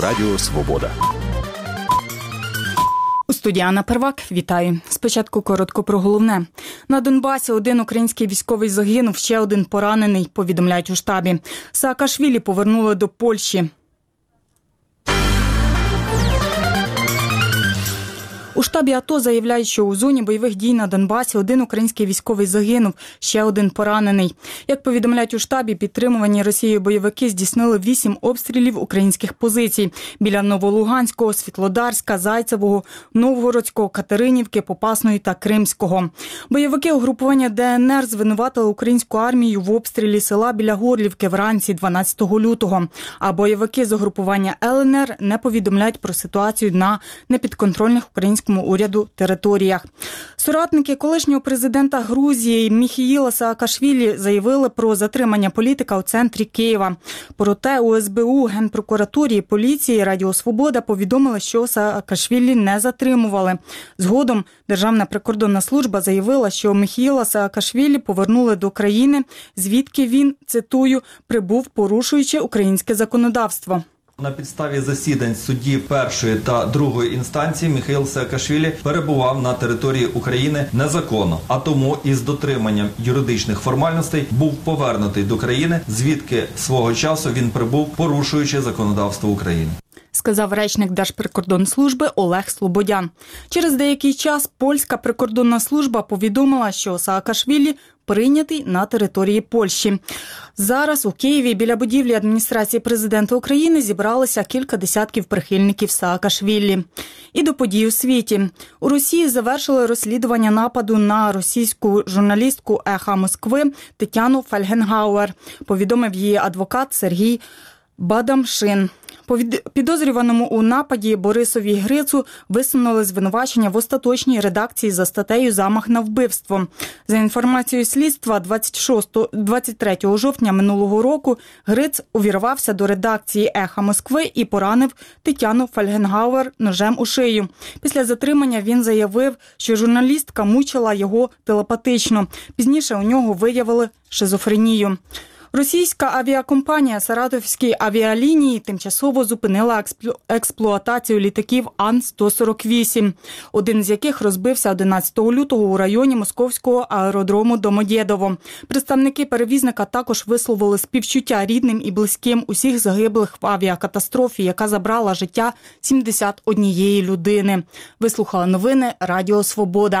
Радіо Свобода. У студії Анна Первак. Вітаю. Спочатку коротко про головне. На Донбасі один український військовий загинув, ще один поранений, повідомляють у штабі. Саакашвілі повернули до Польщі. У штабі АТО заявляють, що у зоні бойових дій на Донбасі один український військовий загинув, ще один поранений. Як повідомляють у штабі, підтримувані Росією бойовики здійснили 8 обстрілів українських позицій біля Новолуганського, Світлодарська, Зайцевого, Новгородського, Катеринівки, Попасної та Кримського. Бойовики угрупування ДНР звинуватили українську армію в обстрілі села біля Горлівки вранці 12 лютого. А бойовики з угрупування ЛНР не повідомляють про ситуацію на непідконтрольних українському уряду територіях. Соратники колишнього президента Грузії Міхеїла Саакашвілі заявили про затримання політика у центрі Києва. Проте у СБУ, Генпрокуратурі і поліції Радіо Свобода повідомили, що Саакашвілі не затримували. Згодом Державна прикордонна служба заявила, що Міхеїла Саакашвілі повернули до країни, звідки він, цитую, прибув, порушуючи українське законодавство. На підставі засідань судді першої та другої інстанції Міхеїл Саакашвілі перебував на території України незаконно, а тому із дотриманням юридичних формальностей був повернутий до країни, звідки свого часу він прибув, порушуючи законодавство України. Сказав речник Держприкордонслужби Олег Слободян. Через деякий час польська прикордонна служба повідомила, що Саакашвілі прийнятий на території Польщі. Зараз у Києві біля будівлі адміністрації президента України зібралися кілька десятків прихильників Саакашвілі. І до подій у світі. У Росії завершили розслідування нападу на російську журналістку «Еха Москви» Тетяну Фельгенгауер, повідомив її адвокат Сергій Бадамшин. Підозрюваному у нападі Борисові Грицу висунули звинувачення в остаточній редакції за статтею «Замах на вбивство». За інформацією слідства, 23 жовтня минулого року Гриц увірвався до редакції «Еха Москви» і поранив Тетяну Фельгенгауер ножем у шию. Після затримання він заявив, що журналістка мучила його телепатично. Пізніше у нього виявили шизофренію. Російська авіакомпанія «Саратовські авіалінії» тимчасово зупинила експлуатацію літаків Ан-148, один з яких розбився 11 лютого у районі московського аеродрому Домодєдово. Представники перевізника також висловили співчуття рідним і близьким усіх загиблих в авіакатастрофі, яка забрала життя 71 людини. Вислухали новини Радіо Свобода.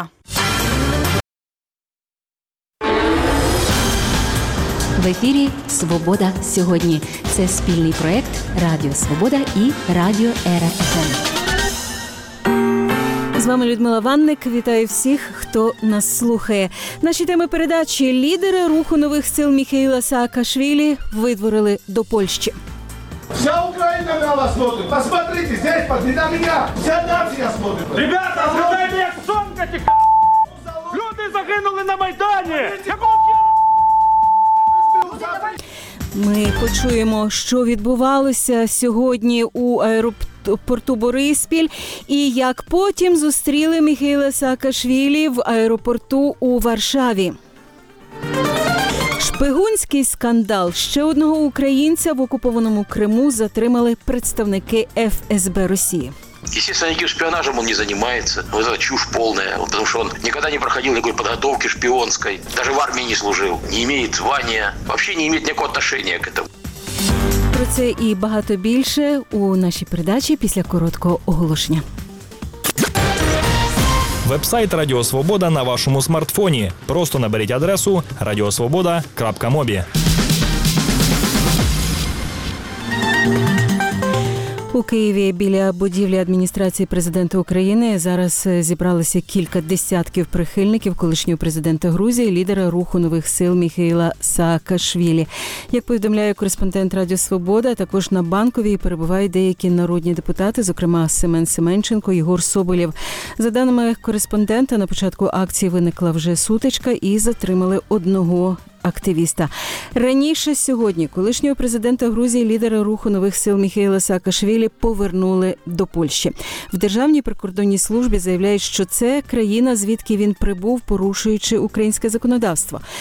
В ефірі «Свобода сьогодні». Це спільний проєкт Радіо Свобода і Радіо Ера-ФМ. З вами Людмила Ванник. Вітаю всіх, хто нас слухає. Наші теми передачі: лідери руху нових сил Міхеїла Саакашвілі видворили до Польщі. Вся Украина на вас смотрит. Посмотрите, здесь, на меня. Вся нация смотрит. Ребята, згадайте, як сонка тікає. Люди загинули на Майдані. Ми почуємо, що відбувалося сьогодні у аеропорту Бориспіль і як потім зустріли Міхеїла Саакашвілі в аеропорту у Варшаві. Шпигунський скандал. Ще одного українця в окупованому Криму затримали представники ФСБ Росії. Естественно, никаким шпионажем он не занимается. Это чушь полная, потому что он никогда не проходил никакой подготовки шпионской, даже в армии не служил, не имеет звания, вообще не имеет никакого отношения к этому. Про це і багато більше у нашій передачі після короткого оголошення. Вебсайт Радіо Свобода на вашому смартфоні. Просто наберіть адресу radiosvoboda.mobi. У Києві біля будівлі адміністрації президента України зараз зібралися кілька десятків прихильників колишнього президента Грузії, лідера руху нових сил Міхеїла Саакашвілі. Як повідомляє кореспондент Радіо Свобода, також на Банковій перебувають деякі народні депутати, зокрема Семен Семенченко, Єгор Соболєв. За даними кореспондента, на початку акції виникла вже сутичка і затримали одного активіста. Раніше сьогодні колишнього президента Грузії, лідера руху нових сил Міхеїла Саакашвілі повернули до Польщі. В Державній прикордонній службі заявляють, що це країна, звідки він прибув, порушуючи українське законодавство.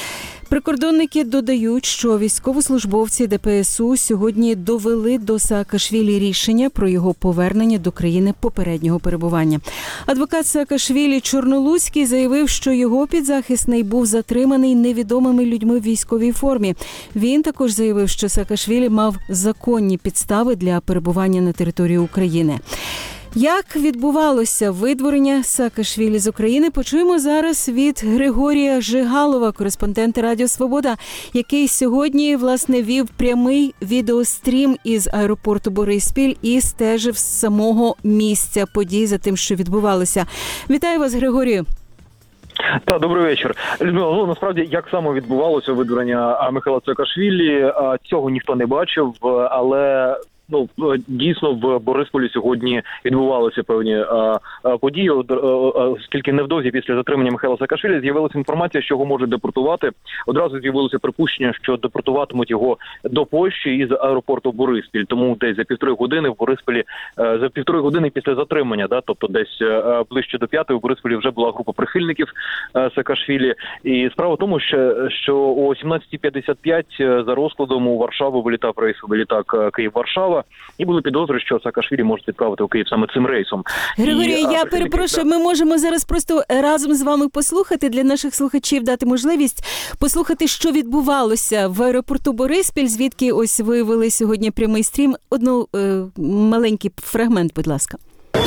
Прикордонники додають, що військовослужбовці ДПСУ сьогодні довели до Саакашвілі рішення про його повернення до країни попереднього перебування. Адвокат Саакашвілі Чорнолуцький заявив, що його підзахисний був затриманий невідомими людьми в військовій формі. Він також заявив, що Саакашвілі мав законні підстави для перебування на території України. Як відбувалося видворення Саакашвілі з України, почуємо зараз від Григорія Жигалова, кореспондента Радіо Свобода, який сьогодні, власне, вів прямий відеострім із аеропорту Бориспіль і стежив з самого місця подій за тим, що відбувалося. Вітаю вас, Григорію. Так, добрий вечір. Людмила, насправді, як саме відбувалося видворення Михайла Саакашвілі, цього ніхто не бачив, але... дійсно, в Борисполі сьогодні відбувалися певні події, оскільки невдовзі після затримання Михайла Саакашвілі з'явилася інформація, що його можуть депортувати. Одразу з'явилося припущення, що депортуватимуть його до Польщі із аеропорту Бориспіль. Тому десь за 1,5 години в Борисполі, за 1,5 години після затримання, тобто десь ближче до 5-ї, в Борисполі вже була група прихильників Саакашвілі. І справа в тому, що о 17:55 за розкладом у Варшаву вилітав рейсовий літак Київ-Варшава, і були підозри, що Саакашвілі можуть відправити у Київ саме цим рейсом. Григорій, я перепрошую, ми можемо зараз просто разом з вами послухати, для наших слухачів дати можливість послухати, що відбувалося в аеропорту Бориспіль, звідки ось ви вели сьогодні прямий стрім. Маленький фрагмент, будь ласка.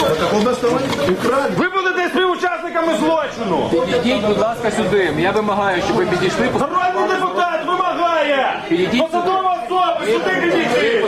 Ви будете співучасниками злочину! Підійдіть, будь ласка, сюди. Я вимагаю, щоб ви підійшли. Народний депутат вимагає! Посадова особа! Сюди підійти!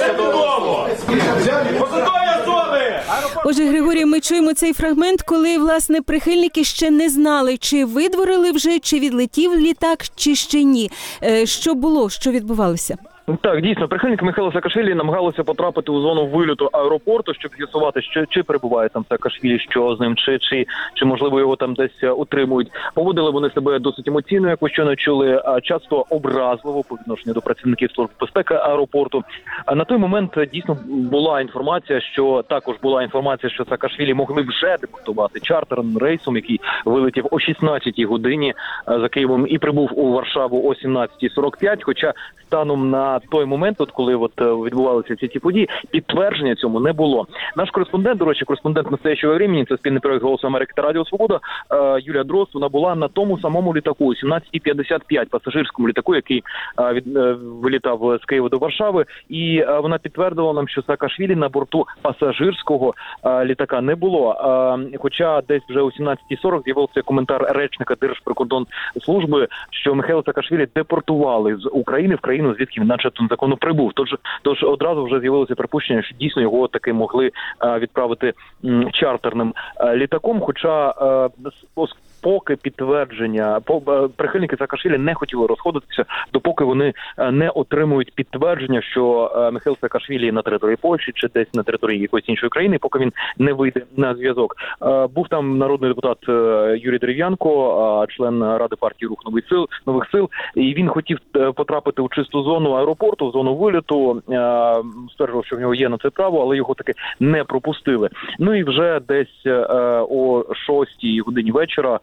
Посадові особи! Отже, Григорій, ми чуємо цей фрагмент, коли, власне, прихильники ще не знали, чи видворили вже, чи відлетів літак, чи ще ні. Що було, що відбувалося? Так, дійсно, прихильники Михайла Саакашвілі намагалися потрапити у зону вильоту аеропорту, щоб з'ясувати, чи перебуває там Саакашвілі, що з ним, чи можливо його там десь утримують. Поводили вони себе досить емоційно, як ви щойно чули, часто образливо по відношенню до працівників Служби безпеки аеропорту. А на той момент дійсно була інформація, що Саакашвілі могли вже депортувати чартерним рейсом, який вилетів о 16-й годині за Києвом і прибув у Варшаву о 17:45, хоча станом на той момент, коли відбувалися ці події, підтвердження цьому не було. Наш кореспондент, до речі, кореспондент «Настоящего времени», це спільний проект «Голосу Америки» та Радіо Свобода, Юлія Дрозд, вона була на тому самому літаку, 17:55, пасажирському літаку, який вилітав з Києва до Варшави, і вона підтвердила нам, що Саакашвілі на борту пасажирського літака не було. Хоча десь вже о 17:40 з'явився коментар речника Держприкордонслужби, що Михайла Саакашвілі депортували з України в країну, звідки він начебто незаконно прибув. Тож одразу вже з'явилося припущення, що дійсно його таки могли відправити чартерним літаком, хоча поки прихильники Саакашвілі не хотіли розходитися, допоки вони не отримують підтвердження, що Михайло Саакашвілі на території Польщі чи десь на території якоїсь іншої країни, поки він не вийде на зв'язок. Був там народний депутат Юрій Дерев'янко, член Ради партії «Рух нових сил», і він хотів потрапити у чисту зону аеропорту, в зону вильоту, стверджував, що в нього є на це право, але його таки не пропустили. Ну і вже десь о 6-й годині вечора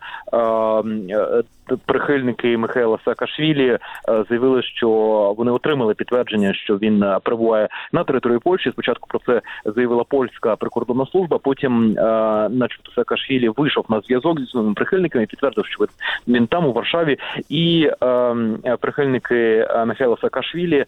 прихильники Михайла Саакашвілі заявили, що вони отримали підтвердження, що він перебуває на території Польщі. Спочатку про це заявила польська прикордонна служба, потім начебто Саакашвілі вийшов на зв'язок зі своїми прихильниками і підтвердив, що він там, у Варшаві, і прихильники Михайла Саакашвілі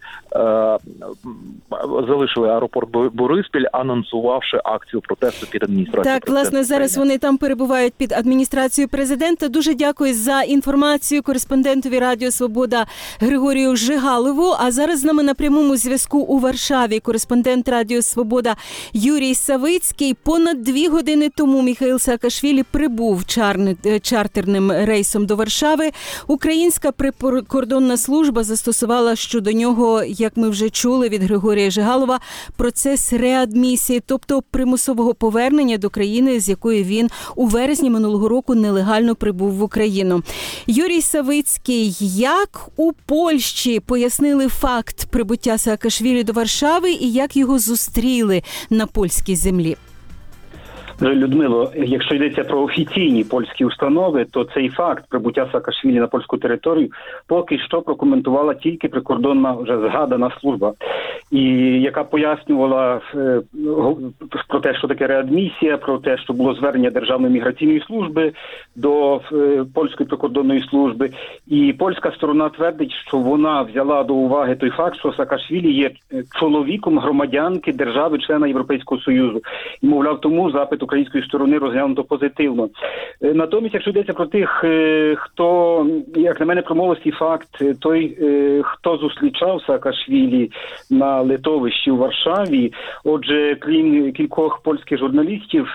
залишили аеропорт Бориспіль, анонсувавши акцію протесту під адміністрацією. Так, власне, зараз вони там перебувають під адміністрацією президента. Дуже дякую за інформацію кореспондентові Радіо Свобода Григорію Жигалову. А зараз з нами на прямому зв'язку у Варшаві кореспондент Радіо Свобода Юрій Савицький. Понад 2 години тому Михайл Саакашвілі прибув чартерним рейсом до Варшави. Українська прикордонна служба застосувала щодо нього, як ми вже чули від Григорія Жигалова, процес реадмісії, тобто примусового повернення до країни, з якої він у вересні минулого року нелегально прибув в Україну. Юрій Савицький, як у Польщі пояснили факт прибуття Саакашвілі до Варшави і як його зустріли на польській землі? Людмило, якщо йдеться про офіційні польські установи, то цей факт прибуття Саакашвілі на польську територію поки що прокоментувала тільки прикордонна вже згадана служба, і яка пояснювала про те, що таке реадмісія, про те, що було звернення Державної міграційної служби до польської прикордонної служби. І польська сторона твердить, що вона взяла до уваги той факт, що Саакашвілі є чоловіком громадянки держави-члена Європейського Союзу. І, мовляв, тому запит української сторони розглянуто позитивно. Натомість, якщо йдеться про тих, хто, як на мене, промовистий факт, той, хто зустрічав Саакашвілі на литовищі у Варшаві, отже, крім кількох польських журналістів,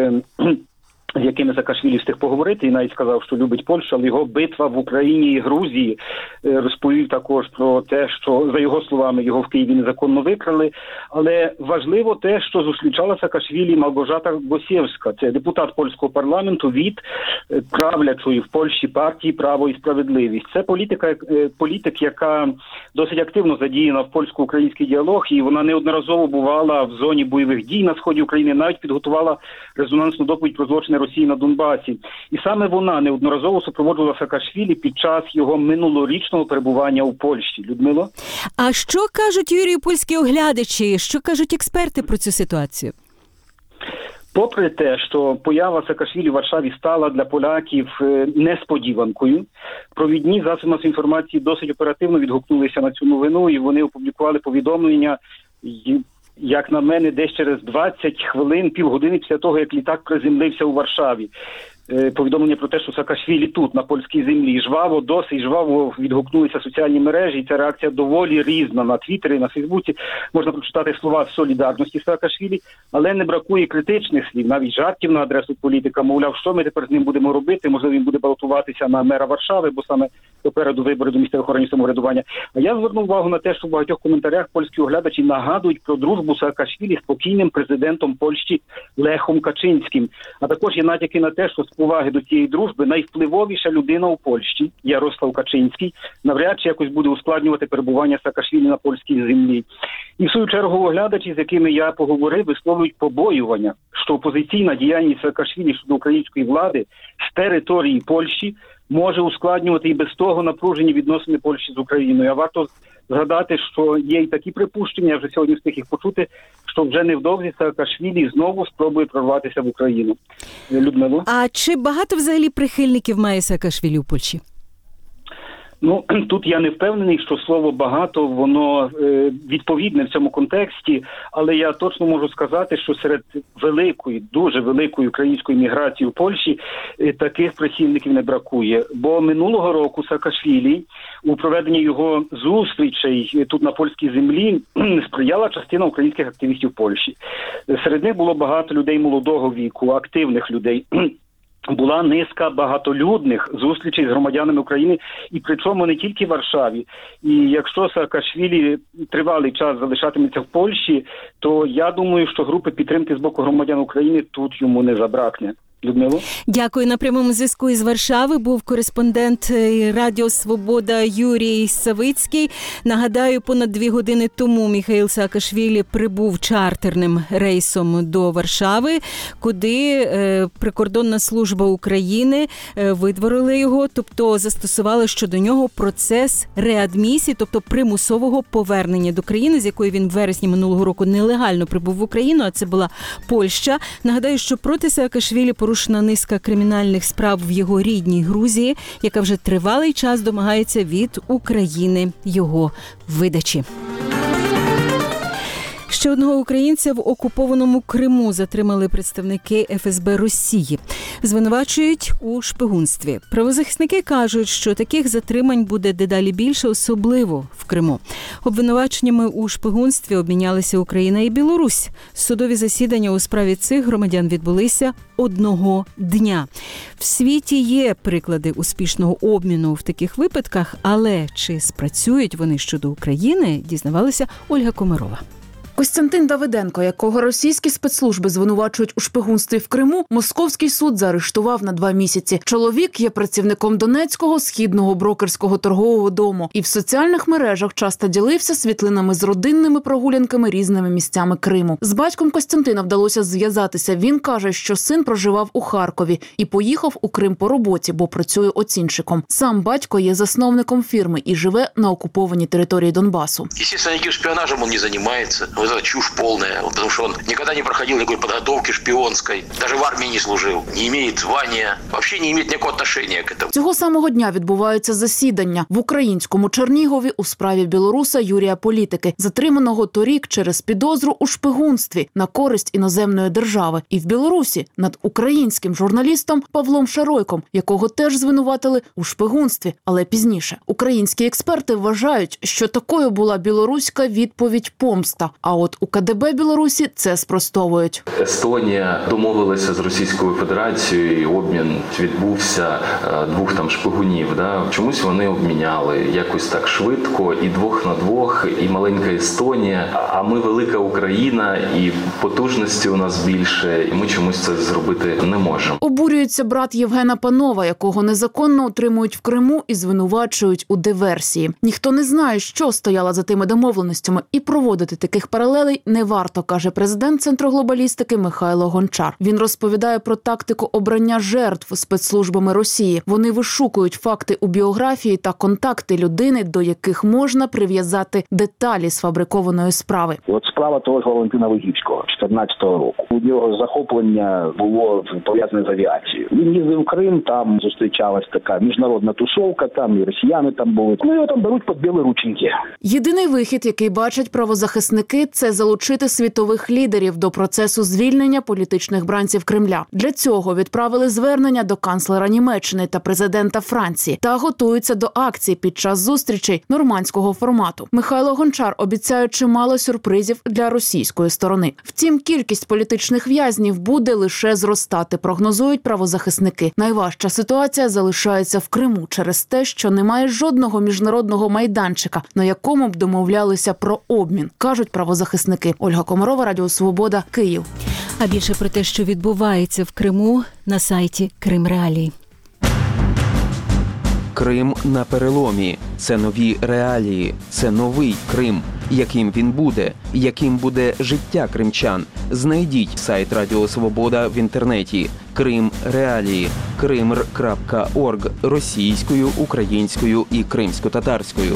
з якими Саакашвілі встиг поговорити, і навіть сказав, що любить Польщу, але його битва в Україні і Грузії, розповів також про те, що, за його словами, його в Києві незаконно викрали. Але важливо те, що зустрічала Саакашвілі Малгожата Госєвська. Це депутат польського парламенту від правлячої в Польщі партії «Право і справедливість». Це політик, яка досить активно задіяна в польсько-український діалог, і вона неодноразово бувала в зоні бойових дій на сході України, навіть підготувала резонансну доповідь про злочини Росії на Донбасі. І саме вона неодноразово супроводжувала Саакашвілі під час його минулорічного перебування у Польщі. Людмило? А що кажуть, Юрію, польські оглядачі? Що кажуть експерти про цю ситуацію? Попри те, що поява Саакашвілі в Варшаві стала для поляків несподіванкою, провідні засоби масової інформації досить оперативно відгукнулися на цю новину, і вони опублікували повідомлення, як на мене, десь через 20 хвилин, півгодини після того, як літак приземлився у Варшаві. Повідомлення про те, що Саакашвілі тут, на польській землі, досить жваво відгукнулися соціальні мережі, і ця реакція доволі різна. На Твіттері, на Фейсбуці можна прочитати слова солідарності Саакашвілі, але не бракує критичних слів, навіть жартів на адресу політика, мовляв, що ми тепер з ним будемо робити, можливо, він буде балотуватися на мера Варшави, бо саме попереду вибори до місцевих органів самоврядування. А я звернув увагу на те, що в багатьох коментарях польські оглядачі нагадують про дружбу Саакашвілі з покійним президентом Польщі Лехом Качинським. А також є натяки на те, що з поваги до цієї дружби найвпливовіша людина у Польщі, Ярослав Качинський, навряд чи якось буде ускладнювати перебування Саакашвілі на польській землі. І в свою чергу оглядачі, з якими я поговорив, висловлюють побоювання, що опозиційна діяльність Саакашвілі щодо української влади з території Польщі може ускладнювати і без того напружені відносини Польщі з Україною. А варто згадати, що є і такі припущення, я вже сьогодні встиг їх почути, що вже невдовзі Саакашвілі знову спробує прорватися в Україну. Людмило? А чи багато взагалі прихильників має Саакашвілі у Польщі? Ну, тут я не впевнений, що слово «багато» воно відповідне в цьому контексті, але я точно можу сказати, що серед великої, дуже великої української міграції в Польщі таких прихильників не бракує. Бо минулого року Саакашвілі у проведенні його зустрічей тут на польській землі сприяла частина українських активістів Польщі. Серед них було багато людей молодого віку, активних людей. Була низка багатолюдних зустрічей з громадянами України, і причому не тільки в Варшаві. І якщо Саакашвілі тривалий час залишатиметься в Польщі, то я думаю, що групи підтримки з боку громадян України тут йому не забракне. Людмило? Дякую. На прямому зв'язку із Варшави був кореспондент Радіо Свобода Юрій Савицький. Нагадаю, понад 2 години тому Міхеїл Саакашвілі прибув чартерним рейсом до Варшави, куди прикордонна служба України видворили його, тобто застосували щодо нього процес реадмісії, тобто примусового повернення до країни, з якої він в вересні минулого року нелегально прибув в Україну, а це була Польща. Нагадаю, що проти Саакашвілі порушена низка кримінальних справ в його рідній Грузії, яка вже тривалий час домагається від України його видачі. Ще одного українця в окупованому Криму затримали представники ФСБ Росії. Звинувачують у шпигунстві. Правозахисники кажуть, що таких затримань буде дедалі більше, особливо в Криму. Обвинуваченнями у шпигунстві обмінялися Україна і Білорусь. Судові засідання у справі цих громадян відбулися одного дня. В світі є приклади успішного обміну в таких випадках, але чи спрацюють вони щодо України, дізнавалася Ольга Комарова. Костянтин Давиденко, якого російські спецслужби звинувачують у шпигунстві в Криму, московський суд заарештував на 2 місяці. Чоловік є працівником Донецького східного брокерського торгового дому і в соціальних мережах часто ділився світлинами з родинними прогулянками різними місцями Криму. З батьком Костянтина вдалося зв'язатися. Він каже, що син проживав у Харкові і поїхав у Крим по роботі, бо працює оцінщиком. Сам батько є засновником фірми і живе на окупованій території Донбасу. Естественно, никаким шпионажем он не занимается. Это чушь полная, потому что он никогда не проходил никакой подготовки шпионской, даже в армии не служил, не имеет звания, вообще не имеет никакого отношения к этому. Цього самого дня відбуваються засідання в українському Чернігові у справі білоруса Юрія Політики, затриманого торік через підозру у шпигунстві на користь іноземної держави. І в Білорусі над українським журналістом Павлом Шаройком, якого теж звинуватили у шпигунстві, але пізніше. Українські експерти вважають, що такою була білоруська відповідь помста. А от у КДБ Білорусі це спростовують. Естонія домовилася з Російською Федерацією, і обмін відбувся 2 шпигунів. Чомусь вони обміняли якось так швидко, і 2 на 2, і маленька Естонія. А ми велика Україна, і потужності у нас більше, і ми чомусь це зробити не можемо. Обурюється брат Євгена Панова, якого незаконно утримують в Криму і звинувачують у диверсії. Ніхто не знає, що стояло за тими домовленостями, і проводити таких паралелей не варто, каже президент Центру глобалістики Михайло Гончар. Він розповідає про тактику обрання жертв спецслужбами Росії. Вони вишукують факти у біографії та контакти людини, до яких можна прив'язати деталі сфабрикованої справи. От справа того ж Валентина Вигівського 14-го року. У нього захоплення було пов'язане з авіацією. Він їздив в Крим, там зустрічалась така міжнародна тусовка, там і росіяни там були. Його там беруть під білі рученьки. Єдиний вихід, який бачать правозахисники, це залучити світових лідерів до процесу звільнення політичних бранців Кремля. Для цього відправили звернення до канцлера Німеччини та президента Франції та готуються до акцій під час зустрічей нормандського формату. Михайло Гончар обіцяє чимало сюрпризів для російської сторони. Втім, кількість політичних в'язнів буде лише зростати, прогнозують правозахисники. Найважча ситуація залишається в Криму через те, що немає жодного міжнародного майданчика, на якому б домовлялися про обмін, кажуть правозахисники. Ольга Комарова, Радіо Свобода, Київ. А більше про те, що відбувається в Криму, на сайті Крим Реалії. Крим на переломі. Це нові реалії. Це новий Крим. Яким він буде? Яким буде життя кримчан? Знайдіть сайт Радіо Свобода в інтернеті. Крим Реалії. krimr.org російською, українською і кримсько-татарською.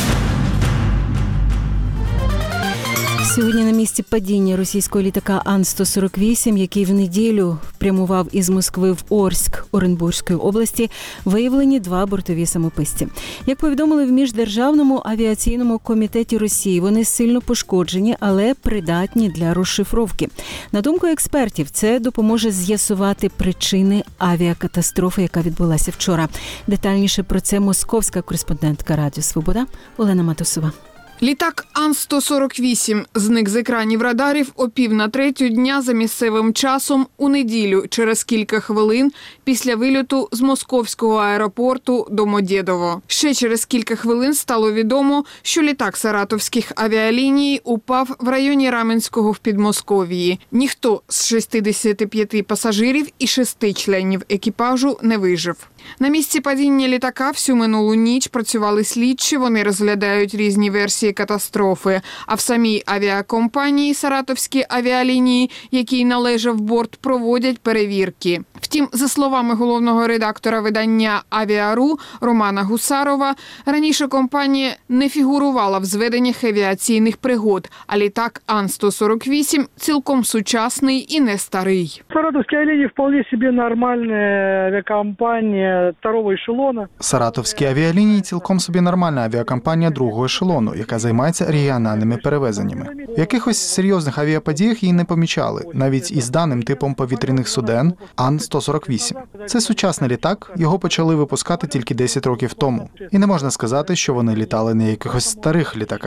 Сьогодні на місці падіння російського літака Ан-148, який в неділю прямував із Москви в Орськ Оренбурзької області, виявлені 2 бортові самописці. Як повідомили в Міждержавному авіаційному комітеті Росії, вони сильно пошкоджені, але придатні для розшифровки. На думку експертів, це допоможе з'ясувати причини авіакатастрофи, яка відбулася вчора. Детальніше про це московська кореспондентка Радіо Свобода Олена Матусова. Літак Ан-148 зник з екранів радарів о 2:45 дня за місцевим часом у неділю, через кілька хвилин після вильоту з московського аеропорту Домодєдово. Ще через кілька хвилин стало відомо, що літак саратовських авіаліній упав в районі Раменського в Підмосков'ї. Ніхто з 65 пасажирів і 6 членів екіпажу не вижив. На місці падіння літака всю минулу ніч працювали слідчі, вони розглядають різні версії катастрофи. А в самій авіакомпанії «Саратовські авіалінії», якій належав борт, проводять перевірки. Втім, за словами головного редактора видання «Авіару» Романа Гусарова, раніше компанія не фігурувала в зведеннях авіаційних пригод, а літак Ан-148 цілком сучасний і не старий. «Саратовські авіалінії» вполне собі нормальна авіакомпанія другого ешелону. «Саратовські авіалінії» цілком собі нормальна авіакомпанія другого ешелону, яка займається регіональними перевезеннями. В якихось серйозних авіаподіях її не помічали, навіть із даним типом повітряних суден Ан-148. Це сучасний літак, його почали випускати тільки 10 років тому. І не можна сказати, що вони літали на якихось старих літаках.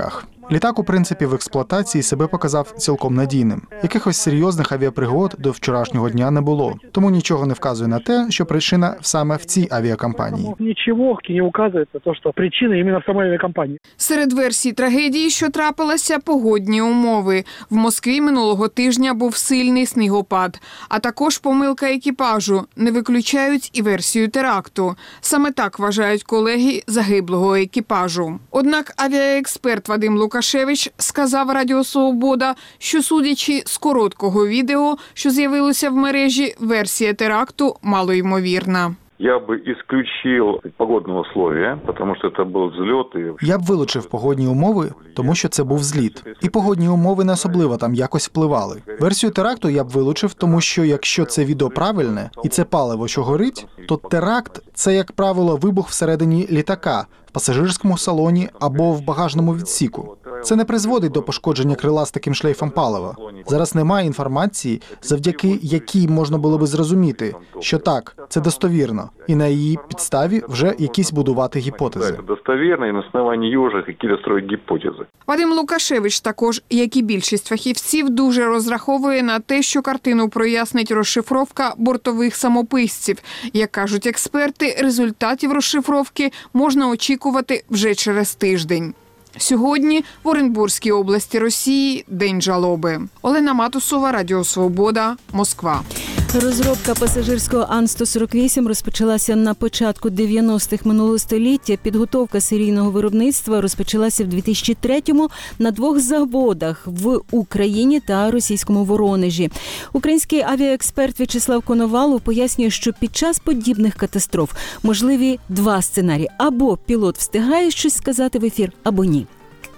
Літак, у принципі, в експлуатації себе показав цілком надійним. Якихось серйозних авіапригод до вчорашнього дня не було. Тому нічого не вказує на те, що причина саме в цій авіакомпанії. Нічого не вказує на те, що причина іменно в самій авіакомпанії. Серед версій трагедії, що трапилася, погодні умови. В Москві минулого тижня був сильний снігопад, а також помилка екіпажу. Не виключають і версію теракту. Саме так вважають колеги загиблого екіпажу. Однак авіаексперт Вадим Лукашевич сказав Радіо Свобода, що судячи з короткого відео, що з'явилося в мережі, версія теракту малоймовірна. Я бы исключил погодные условия, потому что это был взлет. Я б вилучив погодні умови, тому що це був зліт. І погодні умови не особливо там якось впливали. Версію теракту я б вилучив, тому що якщо це відео правильне і це паливо, що горить, то теракт – це, як правило, вибух всередині літака, в пасажирському салоні або в багажному відсіку. Це не призводить до пошкодження крила з таким шлейфом палива. Зараз немає інформації, завдяки якій можна було би зрозуміти, що так, це достовірно, і на її підставі вже якісь будувати гіпотези. Це достовірно, і на основанні її вже якісь строїть гіпотези. Вадим Лукашевич також, як і більшість фахівців, дуже розраховує на те, що картину прояснить розшифровка бортових самописців. Як кажуть експерти, результатів розшифровки можна очікувати вже через тиждень. Сьогодні в Оренбурзькій області Росії День жалоби. Олена Матусова, Радіо Свобода, Москва. Розробка пасажирського Ан-148 розпочалася на початку 90-х минулого століття. Підготовка серійного виробництва розпочалася в 2003-му на 2 заводах в Україні та російському Воронежі. Український авіаексперт В'ячеслав Коновалов пояснює, що під час подібних катастроф можливі 2 сценарії. Або пілот встигає щось сказати в ефір, або ні.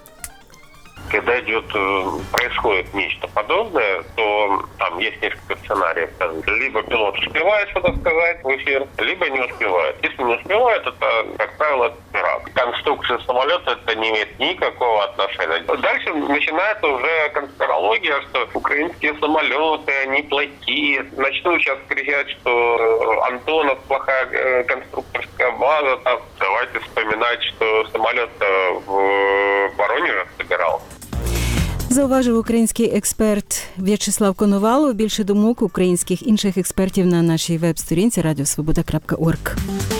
Когда происходит нечто подобное, то там есть несколько сценариев. Либо пилот успевает что-то сказать в эфир, либо не успевает. Если не успевает, это, как правило, пират. Конструкция самолета это не имеет никакого отношения. Дальше начинается уже конспирология, что украинские самолеты, они плохие. Начну сейчас кричать, что Антонов плохая конструкторская база. Там. Давайте вспоминать, что самолет в Воронеже собирал. Зауважив український експерт В'ячеслав Коновалов. Більше думок українських інших експертів на нашій веб-сторінці radiosvoboda.org.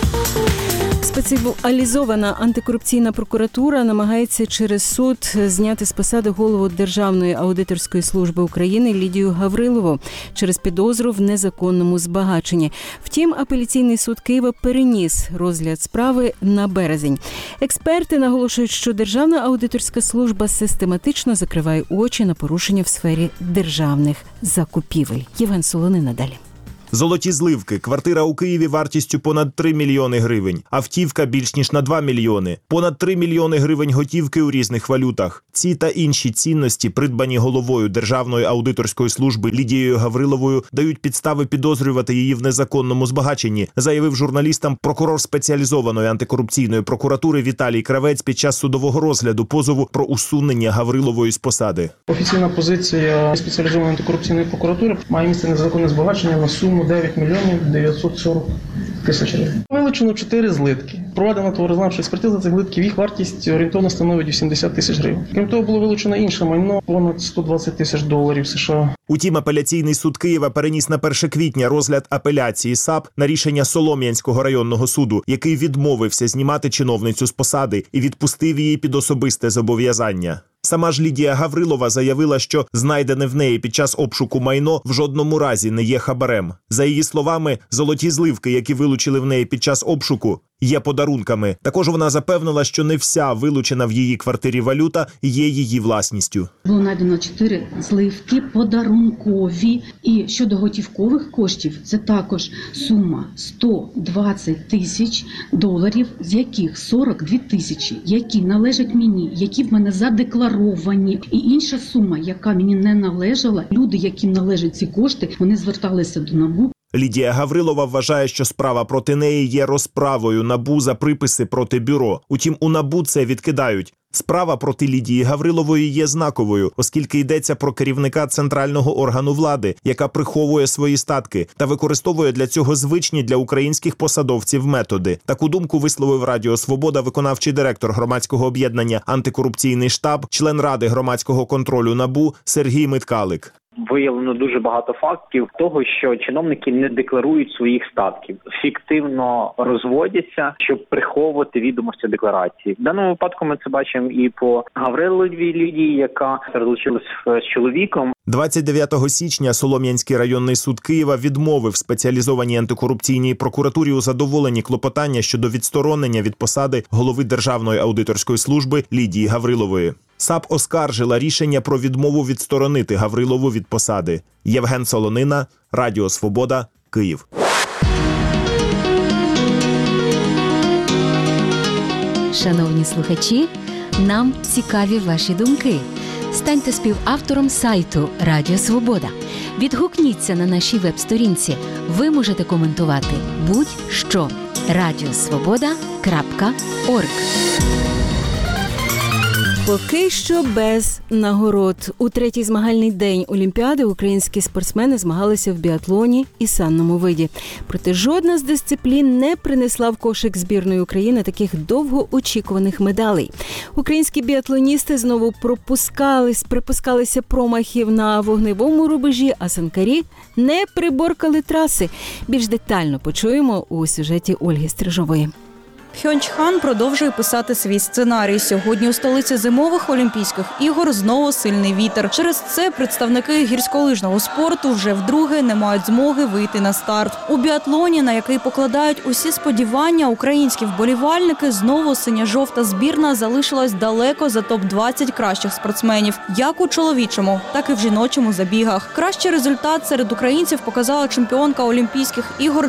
Спеціалізована антикорупційна прокуратура намагається через суд зняти з посади голову Державної аудиторської служби України Лідію Гаврилову через підозру в незаконному збагаченні. Втім, апеляційний суд Києва переніс розгляд справи на березень. Експерти наголошують, що Державна аудиторська служба систематично закриває очі на порушення в сфері державних закупівель. Євген Солонин надалі. Золоті зливки. Квартира у Києві вартістю понад 3 мільйони гривень. Автівка більш ніж на 2 мільйони. Понад 3 мільйони гривень готівки у різних валютах. Ці та інші цінності, придбані головою Державної аудиторської служби Лідією Гавриловою, дають підстави підозрювати її в незаконному збагаченні, заявив журналістам прокурор спеціалізованої антикорупційної прокуратури Віталій Кравець під час судового розгляду позову про усунення Гаврилової з посади. Офіційна позиція спеціалізованої антикорупційної прокуратури має місце незаконне збагачення на суму 9 мільйонів 940 тисяч гривень. Вилучено 4 злитки. Проведена товарознавча експертиза цих злитків, їх вартість орієнтовно становить 80 тисяч гривень. Крім того, було вилучено інше майно понад 120 тисяч доларів США. Утім, апеляційний суд Києва переніс на 1 квітня розгляд апеляції САП на рішення Солом'янського районного суду, який відмовився знімати чиновницю з посади і відпустив її під особисте зобов'язання. Сама ж Лідія Гаврилова заявила, що знайдене в неї під час обшуку майно в жодному разі не є хабарем. За її словами, золоті зливки, які вилучили в неї під час обшуку, є подарунками. Також вона запевнила, що не вся вилучена в її квартирі валюта є її власністю. Було знайдено 4 зливки подарункові. І щодо готівкових коштів, це також сума 120 тисяч доларів, з яких 42 тисячі, які належать мені, які в мене задекларовані. І інша сума, яка мені не належала, люди, яким належать ці кошти, вони зверталися до НАБУ. Лідія Гаврилова вважає, що справа проти неї є розправою НАБУ за приписи проти бюро. Утім, у НАБУ це відкидають. Справа проти Лідії Гаврилової є знаковою, оскільки йдеться про керівника центрального органу влади, яка приховує свої статки та використовує для цього звичні для українських посадовців методи. Таку думку висловив Радіо Свобода виконавчий директор громадського об'єднання «Антикорупційний штаб», член Ради громадського контролю НАБУ Сергій Миткалик. Виявлено дуже багато фактів того, що чиновники не декларують своїх статків, фіктивно розводяться, щоб приховувати відомості декларації. В даному випадку ми це бачимо і по Гавриловій Лідії, яка розлучилась з чоловіком. 29 січня Солом'янський районний суд Києва відмовив спеціалізованій антикорупційній прокуратурі у задоволенні клопотання щодо відсторонення від посади голови Державної аудиторської служби Лідії Гаврилової. САП оскаржила рішення про відмову відсторонити Гаврилову від посади. Євген Солонина, Радіо Свобода, Київ. Шановні слухачі, нам цікаві ваші думки. Станьте співавтором сайту Радіо Свобода. Відгукніться на нашій веб-сторінці. Ви можете коментувати будь-що. radiosvoboda.org. Поки що без нагород. У третій змагальний день Олімпіади українські спортсмени змагалися в біатлоні і санному виді. Проте жодна з дисциплін не принесла в кошик збірної України таких довгоочікуваних медалей. Українські біатлоністи знову припускалися промахів на вогневому рубежі, а санкарі не приборкали траси. Більш детально почуємо у сюжеті Ольги Стрижової. Пхьончхан продовжує писати свій сценарій. Сьогодні у столиці зимових Олімпійських ігор знову сильний вітер. Через це представники гірськолижного спорту вже вдруге не мають змоги вийти на старт. У біатлоні, на який покладають усі сподівання, українські вболівальники, знову синьо-жовта збірна залишилась далеко за топ-20 кращих спортсменів. Як у чоловічому, так і в жіночому забігах. Кращий результат серед українців показала чемпіонка Олімпійських ігор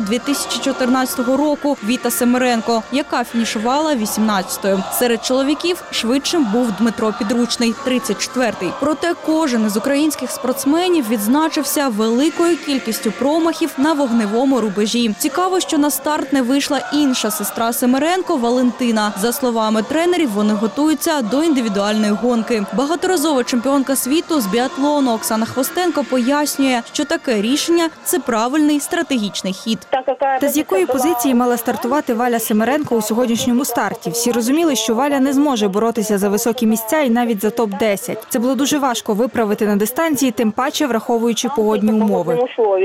2014 року Віта Семеренко, яка фінішувала 18-ю. Серед чоловіків швидшим був Дмитро Підручний, 34-й. Проте кожен із українських спортсменів відзначився великою кількістю промахів на вогневому рубежі. Цікаво, що на старт не вийшла інша сестра Семеренко Валентина. За словами тренерів, вони готуються до індивідуальної гонки. Багаторазова чемпіонка світу з біатлону Оксана Хвостенко пояснює, що таке рішення – це правильний стратегічний хід. Та з якої позиції мала стартувати Валя Семеренко у сьогоднішньому старті? Всі розуміли, що Валя не зможе боротися за високі місця і навіть за топ-10. Це було дуже важко виправити на дистанції, тим паче враховуючи погодні умови.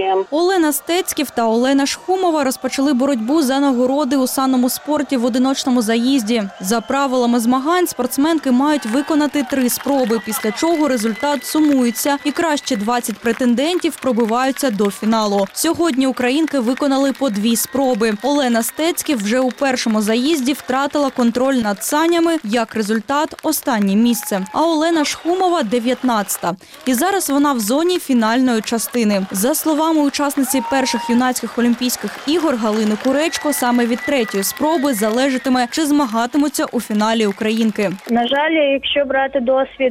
Олена Стецьків та Олена Шхумова розпочали боротьбу за нагороди у санному спорті в одиночному заїзді. За правилами змагань спортсменки мають виконати 3 спроби, після чого результат сумується і краще 20 претендентів пробиваються до фіналу. Сьогодні українки виконали по 2 спроби. Олена Стецьків вже у першому заїзді втратила контроль над санями, як результат – останнє місце. А Олена Шхумова – 19-та. І зараз вона в зоні фінальної частини. За словами учасниці перших юнацьких Олімпійських ігор Галини Куречко, саме від 3-ї спроби залежатиме, чи змагатимуться у фіналі українки. На жаль, якщо брати досвід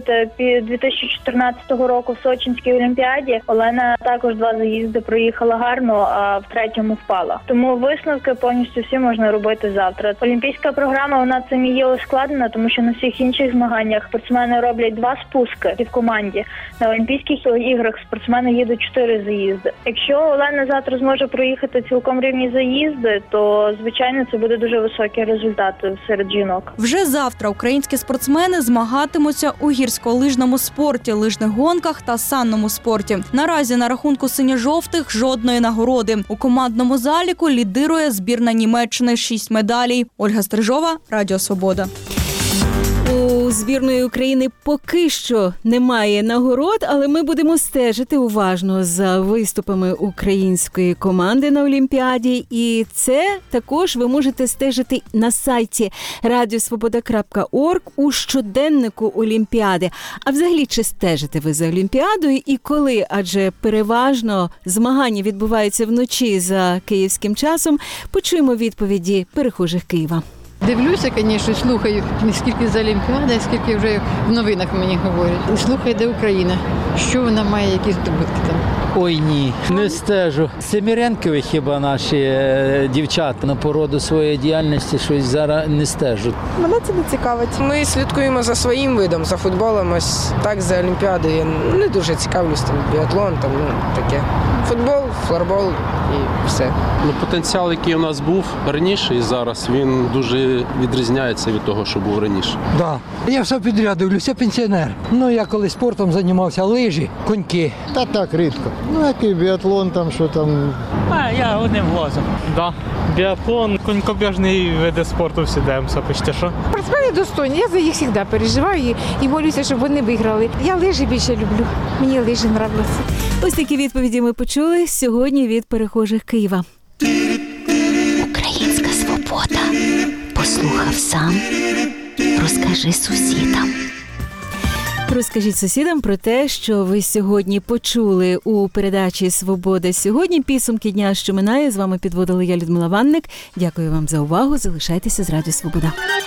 2014 року в Сочинській Олімпіаді, Олена також 2 заїзди проїхала гарно, а в 3-му впала. Тому висновки повністю всі можна робити завтра. Олімпійська програма, вона цим і є ускладнена, тому що на всіх інших змаганнях спортсмени роблять 2 спуски в команді. На Олімпійських іграх спортсмени їдуть 4 заїзди. Якщо Олена завтра зможе проїхати цілком рівні заїзди, то, звичайно, це буде дуже високий результат серед жінок. Вже завтра українські спортсмени змагатимуться у гірськолижному спорті, лижних гонках та санному спорті. Наразі на рахунку синьо-жовтих жодної нагороди. У командному заліку лідирує збірна Німеччини, 6 медалей. Ольга Стрижова, Радіо Свобода. У збірної України поки що немає нагород, але ми будемо стежити уважно за виступами української команди на Олімпіаді. І це також ви можете стежити на сайті radiosvoboda.org у щоденнику Олімпіади. А взагалі, чи стежите ви за Олімпіадою і коли? Адже переважно змагання відбуваються вночі за київським часом. Почуємо відповіді перехожих Києва. Дивлюся, звісно, слухаю, не скільки за Олімпіади, скільки вже в новинах мені говорять. І слухаю, де Україна, що вона має, які здобутки там. Ой, ні, не стежу. Семіренкові хіба наші дівчата на породу своєї діяльності щось зараз не стежуть. Мене це не цікавить. Ми слідкуємо за своїм видом, за футболом, ось так, за Олімпіадою. Я не дуже цікавлюсь, там, біатлон, там, таке. Футбол, флорбол і все. Потенціал, який у нас був раніше і зараз, він дуже відрізняється від того, що був раніше. Так, я все підряд дивлюся, пенсіонер. Я колись спортом займався, лижі, коньки. Та так, рідко. Який біатлон там, що там. Я одним глазом. Да. Біатлон, конькобіжний види спорту всі даємося, почти що. Спортсмени достойні, я за їх завжди переживаю і молюся, щоб вони виграли. Я лижі більше люблю, мені лижі подобаються. Ось такі відповіді ми почули сьогодні від перехожих Києва. Українська свобода. Послухав сам. Розкажи сусідам. Розкажіть сусідам про те, що ви сьогодні почули у передачі «Свобода сьогодні». Підсумки дня, що минає. З вами підводила я, Людмила Ванник. Дякую вам за увагу. Залишайтеся з Радіо Свобода.